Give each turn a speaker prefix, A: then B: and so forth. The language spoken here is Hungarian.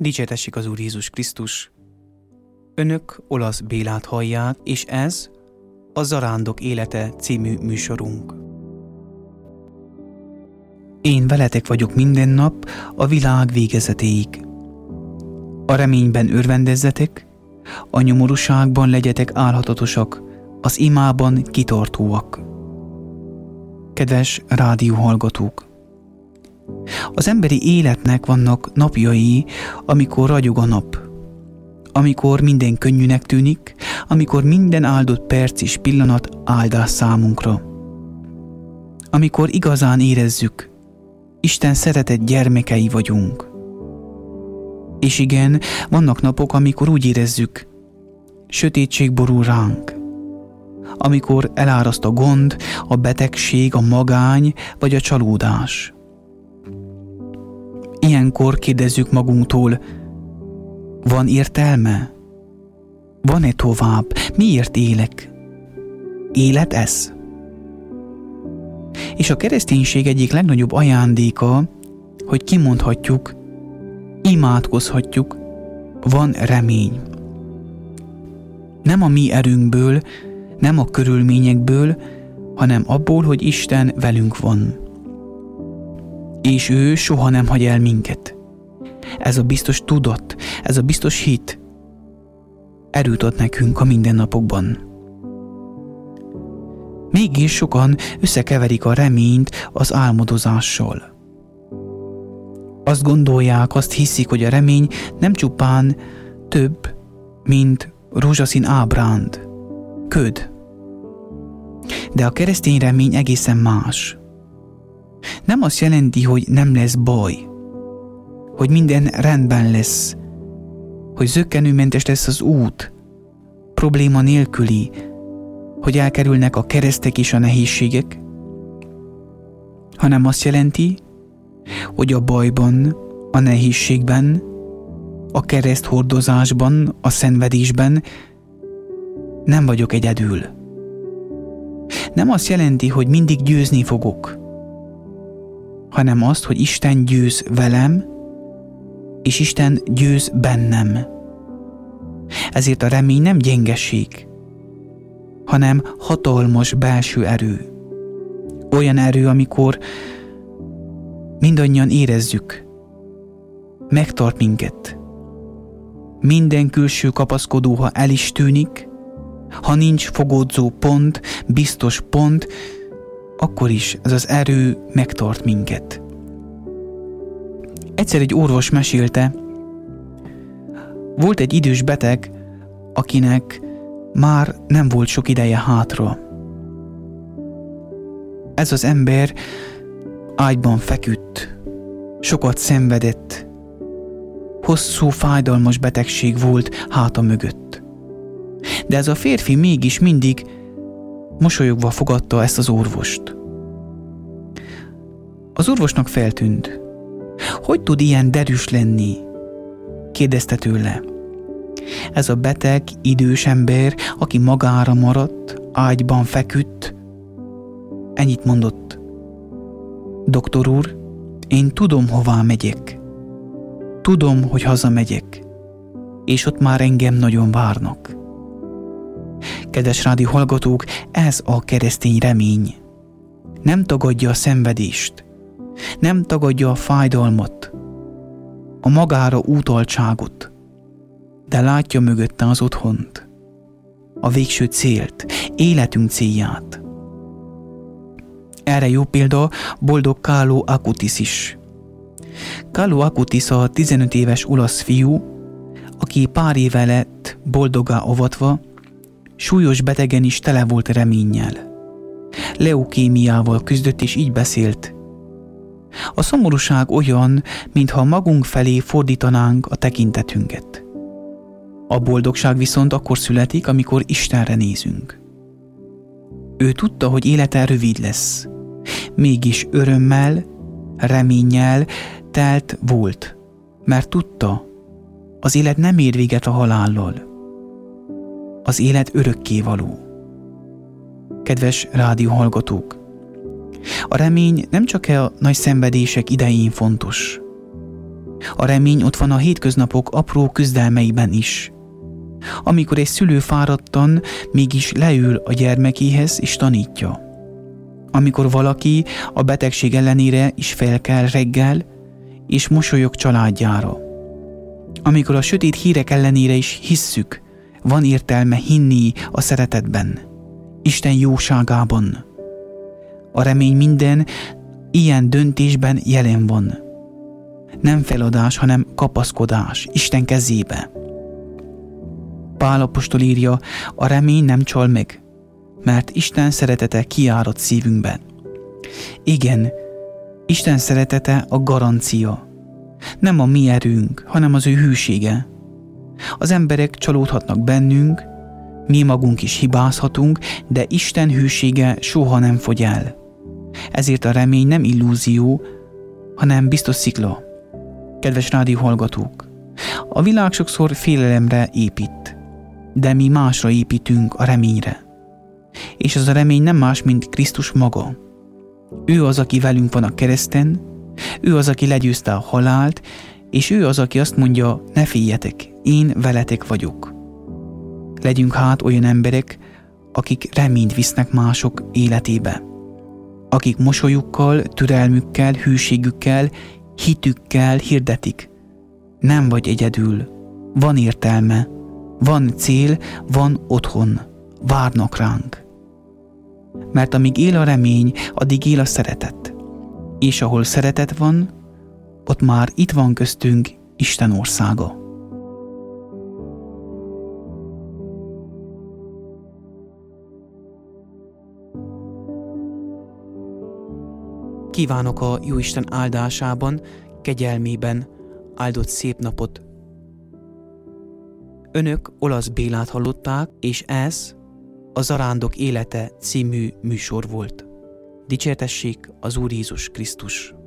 A: Dicsértessék az Úr Jézus Krisztus! Önök Olasz Bélát hallják, és ez a Zarándok élete című műsorunk. Én veletek vagyok minden nap a világ végezetéig. A reményben örvendezzetek, a nyomorúságban legyetek álhatatosak, az imában kitartóak. Kedves rádióhallgatók! Az emberi életnek vannak napjai, amikor ragyog a nap, amikor minden könnyűnek tűnik, amikor minden áldott perc és pillanat áldás számunkra. Amikor igazán érezzük, Isten szeretett gyermekei vagyunk. És igen, vannak napok, amikor úgy érezzük, sötétség borul ránk, amikor eláraszt a gond, a betegség, a magány vagy a csalódás. Ilyenkor kérdezzük magunktól, van értelme? Van-e tovább? Miért élek? Élet ez? És a kereszténység egyik legnagyobb ajándéka, hogy kimondhatjuk, imádkozhatjuk, van remény. Nem a mi erőnkből, nem a körülményekből, hanem abból, hogy Isten velünk van. És ő soha nem hagy el minket. Ez a biztos tudat, ez a biztos hit erőt ad nekünk a mindennapokban. Mégis sokan összekeverik a reményt az álmodozással. Azt gondolják, azt hiszik, hogy a remény nem csupán több, mint rózsaszín ábránd, köd. De a keresztény remény egészen más. Nem azt jelenti, hogy nem lesz baj, hogy minden rendben lesz, hogy zökkenőmentes lesz az út, probléma nélküli, hogy elkerülnek a keresztek és a nehézségek, hanem azt jelenti, hogy a bajban, a nehézségben, a kereszthordozásban, a szenvedésben nem vagyok egyedül. Nem azt jelenti, hogy mindig győzni fogok, hanem azt, hogy Isten győz velem, és Isten győz bennem. Ezért a remény nem gyengeség, hanem hatalmas belső erő. Olyan erő, amikor mindannyian érezzük, megtart minket. Minden külső kapaszkodó, ha el is tűnik, ha nincs fogódzó pont, biztos pont, akkor is ez az erő megtart minket. Egyszer egy orvos mesélte, volt egy idős beteg, akinek már nem volt sok ideje hátra. Ez az ember ágyban feküdt, sokat szenvedett, hosszú, fájdalmas betegség volt háta mögött. De ez a férfi mégis mindig mosolyogva fogadta ezt az orvost. Az orvosnak feltűnt, hogy tud ilyen derűs lenni? Kérdezte tőle. Ez a beteg, idős ember, aki magára maradt, ágyban feküdt, ennyit mondott. Doktor úr, én tudom, hová megyek. Tudom, hogy hazamegyek, és ott már engem nagyon várnak. Kedves rádió hallgatók, ez a keresztény remény. Nem tagadja a szenvedést, nem tagadja a fájdalmat, a magára utaltságot, de látja mögötte az otthont, a végső célt, életünk célját. Erre jó példa boldog Carlo Acutis is. Carlo Acutis a 15 éves olasz fiú, aki pár éve lett boldoggá avatva, súlyos betegen is tele volt reménnyel. Leukémiával küzdött és így beszélt. A szomorúság olyan, mintha magunk felé fordítanánk a tekintetünket. A boldogság viszont akkor születik, amikor Istenre nézünk. Ő tudta, hogy élete rövid lesz. Mégis örömmel, reménnyel telt volt, mert tudta, az élet nem ér véget a halállal. Az élet örökkévaló. Kedves rádióhallgatók! A remény nem csak a nagy szenvedések idején fontos, A remény ott van a hétköznapok apró küzdelmeiben is. Amikor egy szülő fáradtan mégis leül a gyermekéhez és tanítja. Amikor valaki a betegség ellenére is felkel reggel és mosolyog családjára. Amikor a sötét hírek ellenére is hisszük, van értelme hinni a szeretetben, Isten jóságában. A remény minden ilyen döntésben jelen van. Nem feladás, hanem kapaszkodás Isten kezébe. Pál apostol írja, a remény nem csal meg, mert Isten szeretete kiárad szívünkben. Igen, Isten szeretete a garancia. Nem a mi erőnk, hanem az ő hűsége. Az emberek csalódhatnak bennünk, mi magunk is hibázhatunk, de Isten hűsége soha nem fogy el. Ezért a remény nem illúzió, hanem biztos szikla. Kedves rádióhallgatók, a világ sokszor félelemre épít, de mi másra építünk, a reményre. És az a remény nem más, mint Krisztus maga. Ő az, aki velünk van a kereszten, ő az, aki legyőzte a halált, és ő az, aki azt mondja, ne féljetek, én veletek vagyok. Legyünk hát olyan emberek, akik reményt visznek mások életébe. Akik mosolyukkal, türelmükkel, hűségükkel, hitükkel hirdetik. Nem vagy egyedül, van értelme, van cél, van otthon, várnak ránk. Mert amíg él a remény, addig él a szeretet. És ahol szeretet van, ott már itt van köztünk Isten országa. Kívánok a Jóisten áldásában, kegyelmében áldott szép napot. Önök Olasz Bélát hallották, és ez a Zarándok élete című műsor volt. Dicsértessék az Úr Jézus Krisztus!